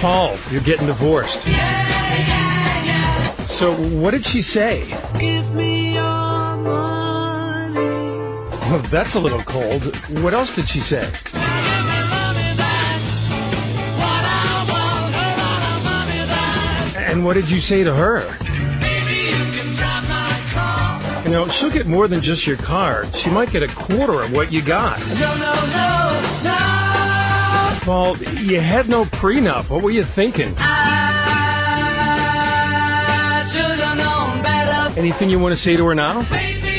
Paul, you're getting divorced. So what did she say? Give me your money. Well, that's a little cold. What else did she say? And what did you say to her? Baby, you can drive my car. You know, she'll get more than just your car. She might get a quarter of what you got. No. Paul, you had no prenup. What were you thinking? I should've known better. Anything you want to say to her now? Baby,